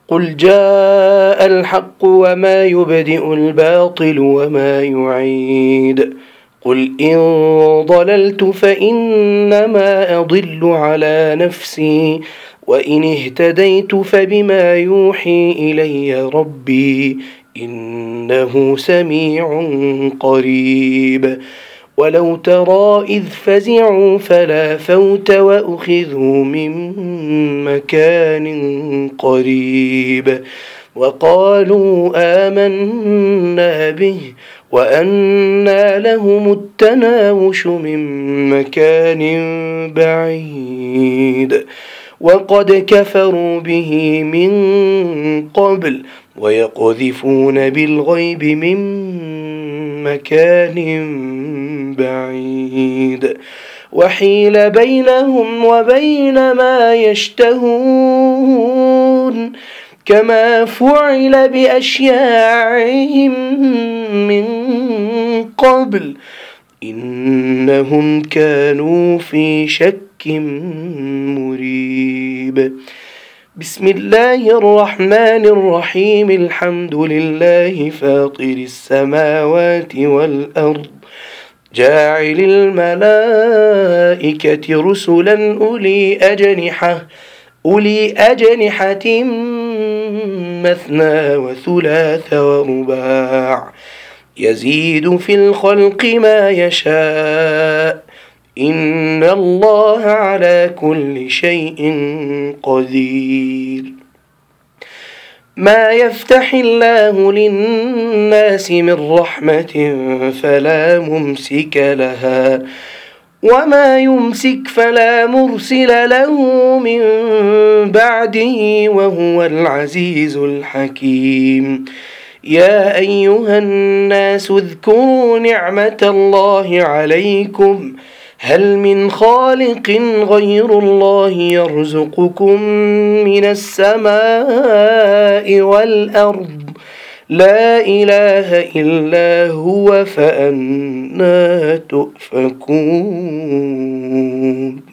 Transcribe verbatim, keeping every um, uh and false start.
قل جاء الحق وما يبدئ الباطل وما يعيد قل إن ضللت فإنما أضل على نفسي وإن اهتديت فبما يوحي إلي ربي إنه سميع قريب ولو ترى إذ فزعوا فلا فوت وأخذوا من مكان قريب وقالوا آمنا به وأنى لهم التناوش من مكان بعيد وقد كفروا به من قبل ويقذفون بالغيب من مكان بعيد وحيل بينهم وبين ما يشتهون كما فعل بأشياعهم من قبل إنهم كانوا في شك مريب. بسم الله الرحمن الرحيم. الحمد لله فاطر السماوات والأرض جاعل الملائكة رسلا أولي أجنحة أولي أجنحة مثنى وثلاث ورباع يزيد في الخلق ما يشاء إن الله على كل شيء قدير. ما يفتح الله للناس من رحمة فلا ممسك لها وما يمسك فلا مرسل له من بعده وهو العزيز الحكيم. يا أيها الناس اذكروا نعمة الله عليكم هل من خالق غير الله يرزقكم من السماء والأرض لا إله إلا هو فأنى تؤفكون.